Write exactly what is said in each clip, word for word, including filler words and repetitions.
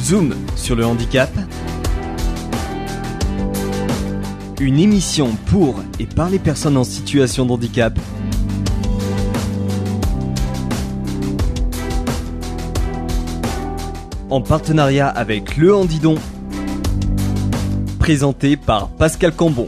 Zoom sur le handicap. Une émission pour et par les personnes en situation de handicap. En partenariat avec Le Handidon. Présenté par Pascal Cambon.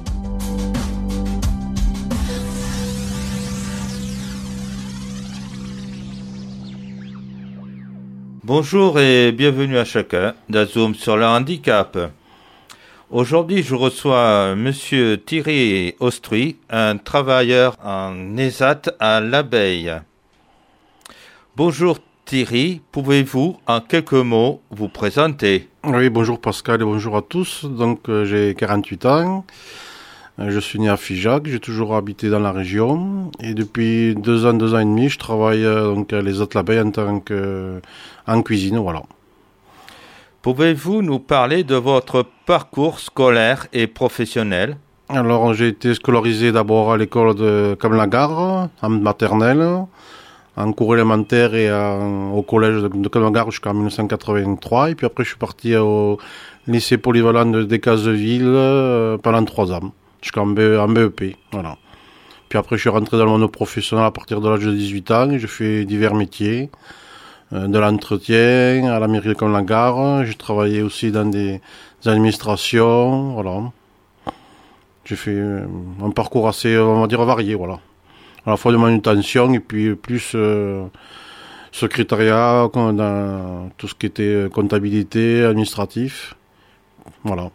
Bonjour et bienvenue à chacun d'un Zoom sur le handicap. Aujourd'hui, je reçois Monsieur Thierry Ostruy, un travailleur en ESAT à l'Abeille. Bonjour Thierry, pouvez-vous en quelques mots vous présenter? Oui, bonjour Pascal et bonjour à tous. Donc euh, j'ai quarante-huit ans, euh, je suis né à Figeac, j'ai toujours habité dans la région et depuis deux ans, deux ans et demi, je travaille euh, donc à l'ESAT l'Abeille en tant que euh, en cuisine, voilà. Pouvez-vous nous parler de votre parcours scolaire et professionnel? Alors j'ai été scolarisé d'abord à l'école de Cam-la-Gare, en maternelle, en cours élémentaire et en, au collège de, de Cam-la-Gare jusqu'en dix-neuf cent quatre-vingt-trois. Et puis après je suis parti au lycée polyvalent de Decazeville euh, pendant trois ans, jusqu'en B, en B E P, voilà. Puis après je suis rentré dans le monde professionnel à partir de l'âge de dix-huit ans et je fais divers métiers. De l'entretien à la mairie de Cam-la-Gare. J'ai travaillé aussi dans des administrations, voilà. J'ai fait un parcours assez, on va dire, varié, voilà. À la fois de manutention et puis plus euh, secrétariat, dans tout ce qui était comptabilité, administratif, voilà.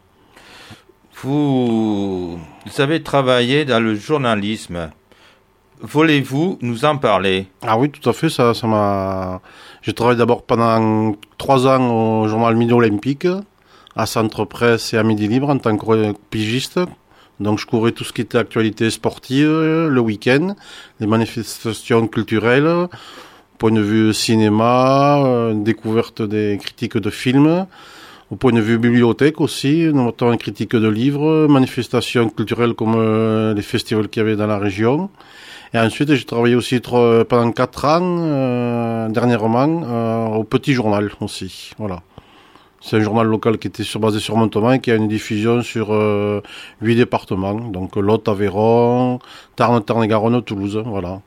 Vous, vous avez travaillé dans le journalisme. Voulez-vous nous en parler? Ah oui, tout à fait, ça, ça m'a... J'ai travaillé d'abord pendant trois ans au journal Midi Olympique, à Centre Presse et à Midi Libre en tant que pigiste. Donc je courais tout ce qui était actualité sportive, le week-end, les manifestations culturelles, point de vue cinéma, euh, découverte des critiques de films, au point de vue bibliothèque aussi, notamment critiques de livres, manifestations culturelles comme euh, les festivals qu'il y avait dans la région. Et ensuite, j'ai travaillé aussi trop, pendant quatre ans, euh, dernièrement, euh, au Petit Journal aussi. Voilà. C'est un journal local qui était sur, basé sur Montauban et qui a une diffusion sur euh, huit départements. Donc Lot, Aveyron, Tarn, Tarn-et-Garonne, Toulouse. Voilà.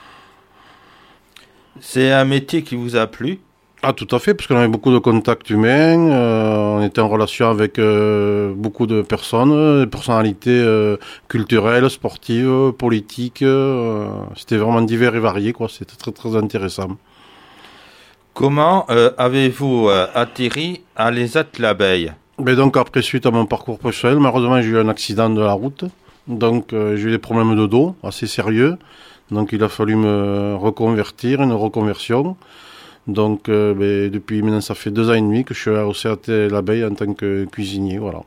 C'est un métier qui vous a plu? Ah, tout à fait, parce qu'on avait beaucoup de contacts humains, euh, on était en relation avec euh, beaucoup de personnes, des personnalités euh, culturelles, sportives, politiques, euh, c'était vraiment divers et varié, quoi. C'était très très intéressant. Comment euh, avez-vous euh, atterri à l'ESAT l'Abeille? Ben donc après, suite à mon parcours professionnel, malheureusement j'ai eu un accident de la route, donc euh, j'ai eu des problèmes de dos assez sérieux, donc il a fallu me reconvertir, une reconversion. Donc, euh, ben, depuis maintenant, ça fait deux ans et demi que je suis au C A T l'Abeille en tant que cuisinier, voilà.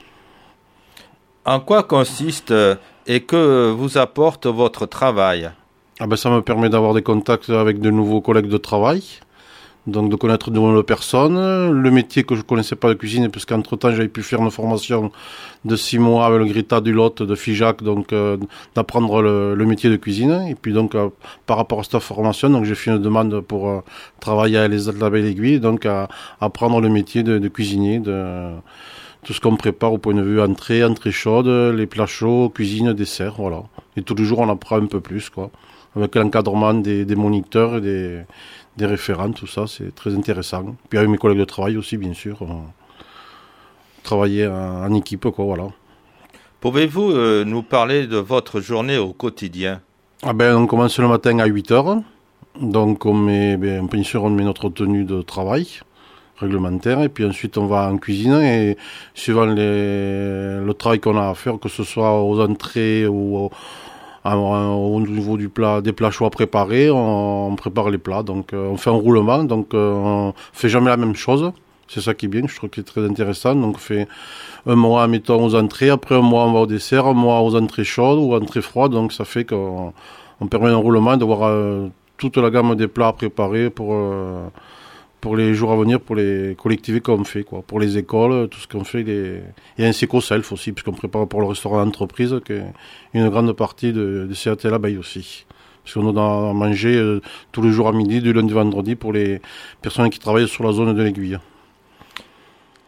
En quoi consiste euh, et que vous apporte votre travail? Ah ben, ça me permet d'avoir des contacts avec de nouveaux collègues de travail, donc de connaître de nouvelles personnes. Le métier que je connaissais pas de cuisine, parce qu'entre-temps, j'avais pu faire une formation de six mois avec le Grita du Lot de Figeac, donc euh, d'apprendre le, le métier de cuisine. Et puis donc, euh, par rapport à cette formation, donc j'ai fait une demande pour euh, travailler à l'ESAT l'Abeille l'Aiguille, donc à, à apprendre le métier de, de cuisinier, de tout ce qu'on prépare au point de vue entrée, entrée chaude, les plats chauds, cuisine, dessert, voilà. Et tous les jours, on apprend un peu plus, quoi. Avec l'encadrement des, des moniteurs et des, des référents, tout ça, c'est très intéressant. Puis avec mes collègues de travail aussi, bien sûr. On, travailler en, en équipe, quoi, voilà. Pouvez-vous euh, nous parler de votre journée au quotidien? Ah ben, on commence le matin à huit heures. Donc, on met, ben, bien sûr, on met notre tenue de travail réglementaire. Et puis ensuite, on va en cuisine. Et suivant les, le travail qu'on a à faire, que ce soit aux entrées ou au, au niveau du plat, des plats chauds à préparer, on, on prépare les plats. Donc, euh, on fait un roulement. Donc, euh, on fait jamais la même chose. C'est ça qui est bien, je trouve que c'est très intéressant. Donc, on fait un mois, mettons, aux entrées. Après, un mois, on va au dessert. Un mois aux entrées chaudes ou entrées froides. Donc, ça fait qu'on on permet un roulement de voir euh, toute la gamme des plats à préparer pour, euh, pour les jours à venir, pour les collectivités qu'on fait, quoi. Pour les écoles, tout ce qu'on fait. Les... Il y a un Seco-Self aussi, puisqu'on prépare pour le restaurant d'entreprise, qui est une grande partie de, de C A T l'Abeille aussi. Parce qu'on doit manger euh, tous les jours à midi, du lundi au vendredi, pour les personnes qui travaillent sur la zone de l'Aiguille.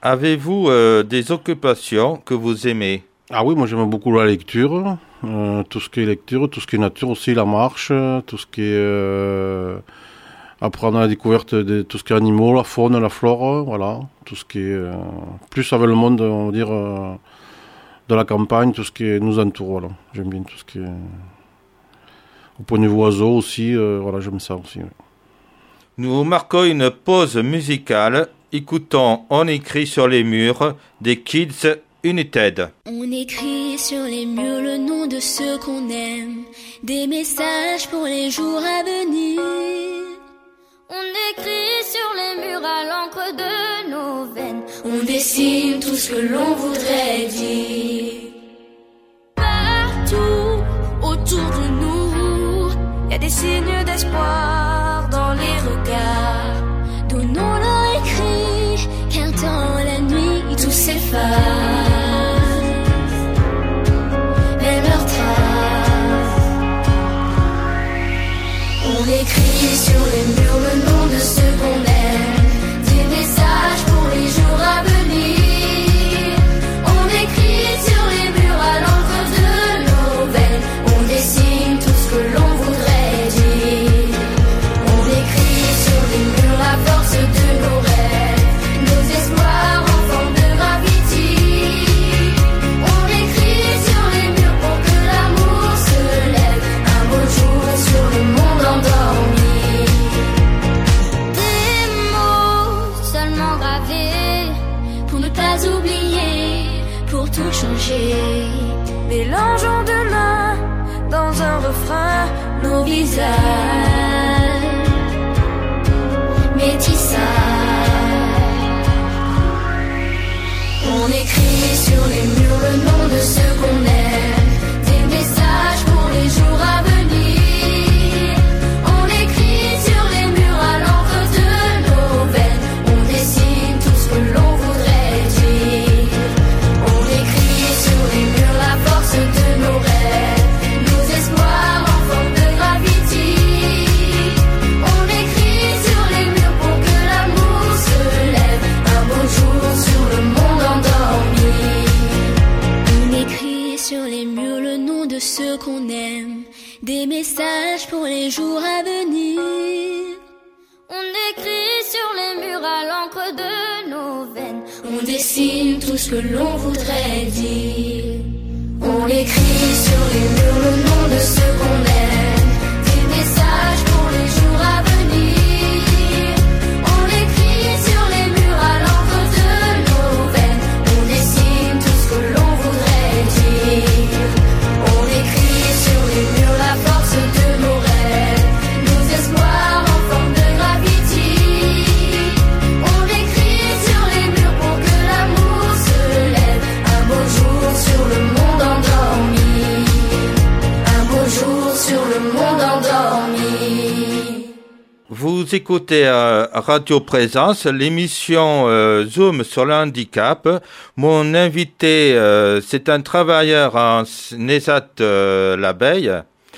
Avez-vous euh, des occupations que vous aimez? Ah oui, moi j'aime beaucoup la lecture, euh, tout ce qui est lecture, tout ce qui est nature aussi, la marche, tout ce qui est euh, apprendre à la découverte de tout ce qui est animaux, la faune, la flore, voilà, tout ce qui est euh, plus avec le monde, on va dire, euh, de la campagne, tout ce qui est, nous entoure, voilà. J'aime bien tout ce qui est au point de vue oiseaux aussi, euh, voilà, j'aime ça aussi. Ouais. Nous marquons une pause musicale. Écoutons On écrit sur les murs des Kids United. On écrit sur les murs le nom de ceux qu'on aime, des messages pour les jours à venir. On écrit sur les murs à l'encre de nos veines, on dessine tout ce que l'on voudrait dire. Partout autour de nous, y a des signes d'espoir dans les regards. Donnons-leur écrit, qu'un temps la nuit tout s'efface. Même leurs traces. On écrit sur les murs le nom de ceux qu'on aime, des messages pour les jours à venir. On écrit sur les murs à l'encre de nos veines, on dessine tout ce que l'on voudrait dire. On écrit sur les murs la force de nos rêves, nos espoirs en forme de gravity. On écrit sur les murs pour que l'amour se lève un beau jour sur le monde endormi. Des mots seulement gravés pour ne pas oublier, pour tout changer. Mélangeons demain dans un refrain nos visages. Métissage. On écrit sur les murs le nom de ceux qu'on aime, des messages pour les jours à venir. On écrit sur les murs à l'encre de nos veines, on dessine tout ce que l'on voudrait dire. On écrit sur les murs la force de nos rêves, nos espoirs en forme de gravity. On écrit sur les murs pour que l'amour se lève un beau jour sur le monde endormi. On écrit sur les murs le nom de ceux qu'on aime, des messages pour les jours à venir. On écrit sur les murs à l'encre de nos veines, on dessine tout ce que l'on voudrait dire. On écrit sur les murs le nom de ceux qu'on aime, des messages pour les jours à venir. On écrit sur les murs à l'encre de nos veines, on dessine tout ce que l'on voudrait dire. On écrit sur les murs la force de nos rêves, nos espoirs en forme de gravity. On écrit sur les murs pour que l'amour se lève un beau jour sur le monde endormi. Un beau jour sur le monde endormi. Vous écoutez euh, Radio Présence, l'émission euh, Zoom sur le handicap. Mon invité, euh, c'est un travailleur en Nésat euh, l'abeille.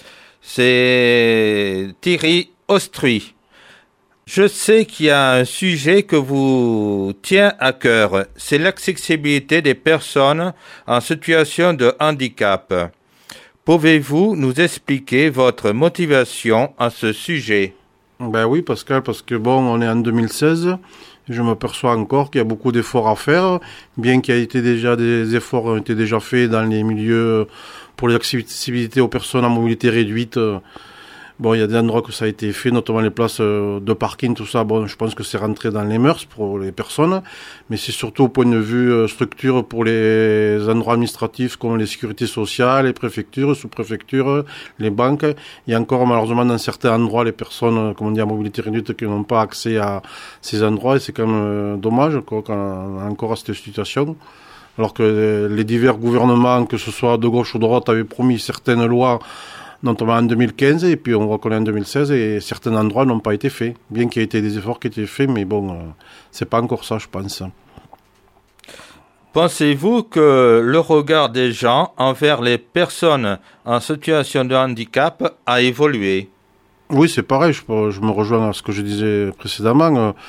C'est Thierry Ostruy. Je sais qu'il y a un sujet que vous tient à cœur. C'est l'accessibilité des personnes en situation de handicap. Pouvez-vous nous expliquer votre motivation à ce sujet? Ben oui, Pascal, parce que bon, on est en deux mille seize, et je m'aperçois encore qu'il y a beaucoup d'efforts à faire, bien qu'il y ait été déjà des efforts ont été déjà faits dans les milieux pour l'accessibilité aux personnes en mobilité réduite. Bon, il y a des endroits que ça a été fait, notamment les places de parking, tout ça. Bon, je pense que c'est rentré dans les mœurs pour les personnes, mais c'est surtout au point de vue structure pour les endroits administratifs comme les sécurités sociales, les préfectures, sous-préfectures, les banques. Il y a encore malheureusement dans certains endroits les personnes, comme on dit, à mobilité réduite qui n'ont pas accès à ces endroits, et c'est quand même dommage quoi, qu'on a encore à cette situation. Alors que les divers gouvernements, que ce soit de gauche ou de droite, avaient promis certaines lois, notamment en deux mille quinze, et puis on voit qu'on est en deux mille seize, et certains endroits n'ont pas été faits. Bien qu'il y ait été des efforts qui étaient faits, mais bon, euh, c'est pas encore ça, je pense. Pensez-vous que le regard des gens envers les personnes en situation de handicap a évolué? Oui, c'est pareil, je, je me rejoins à ce que je disais précédemment.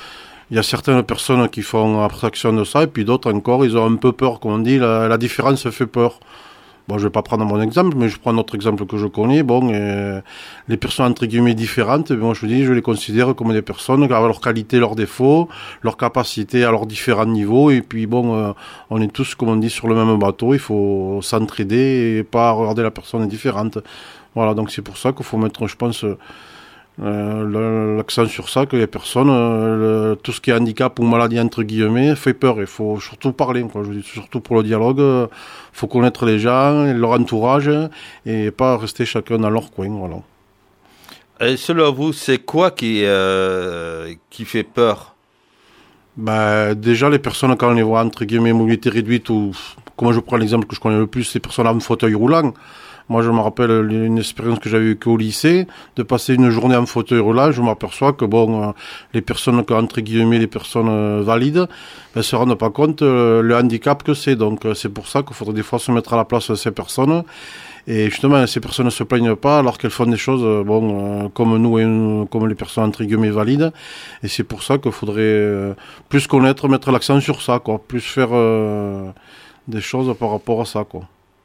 il y a certaines personnes qui font abstraction de ça, et puis d'autres encore, ils ont un peu peur, comme on dit, la, la différence fait peur. Bon, je vais pas prendre mon exemple, mais je prends un autre exemple que je connais. Bon, et les personnes entre guillemets différentes, bon, je dis, je les considère comme des personnes avec leurs qualités, leurs défauts, leurs capacités à leurs différents niveaux. Et puis bon, euh, on est tous, comme on dit, sur le même bateau. Il faut s'entraider et pas regarder la personne différente. Voilà, donc c'est pour ça qu'il faut mettre, je pense, euh, l'accent sur ça, que les personnes, euh, le, tout ce qui est handicap ou maladie entre guillemets, fait peur. Il faut surtout parler, quoi. Je dis surtout pour le dialogue, il faut connaître les gens, leur entourage, et pas rester chacun dans leur coin, voilà. Et selon vous, c'est quoi qui, euh, qui fait peur? Ben, déjà, les personnes, quand on les voit entre guillemets mobilité réduite, ou comme je prends l'exemple que je connais le plus, les personnes en fauteuil roulant. Moi, je me rappelle une expérience que j'avais eue qu'au lycée, de passer une journée en fauteuil roulant. Je m'aperçois que bon, euh, les personnes, entre guillemets, les personnes euh, valides, elles se rendent pas compte euh, le handicap que c'est. Donc, euh, c'est pour ça qu'il faudrait des fois se mettre à la place de ces personnes. Et justement, ces personnes ne se plaignent pas alors qu'elles font des choses, euh, bon, euh, comme nous et euh, comme les personnes entre guillemets valides. Et c'est pour ça qu'il faudrait euh, plus connaître, mettre l'accent sur ça, quoi, plus faire euh, des choses par rapport à ça, quoi.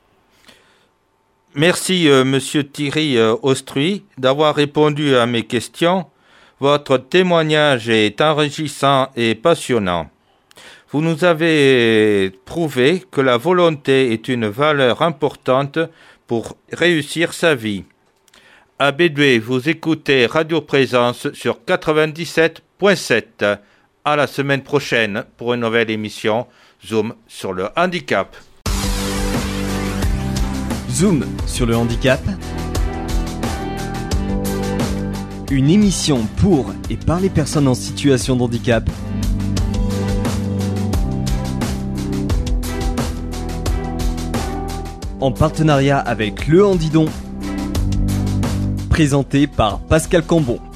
Merci, euh, Monsieur Thierry euh, Ostruy, d'avoir répondu à mes questions. Votre témoignage est enrichissant et passionnant. Vous nous avez prouvé que la volonté est une valeur importante pour réussir sa vie. À Bédoué, vous écoutez Radio Présence sur quatre-vingt-dix-sept point sept. À la semaine prochaine pour une nouvelle émission Zoom sur le handicap. Zoom sur le handicap. Une émission pour et par les personnes en situation de handicap. En partenariat avec Le Handidon. Présenté par Pascal Cambon.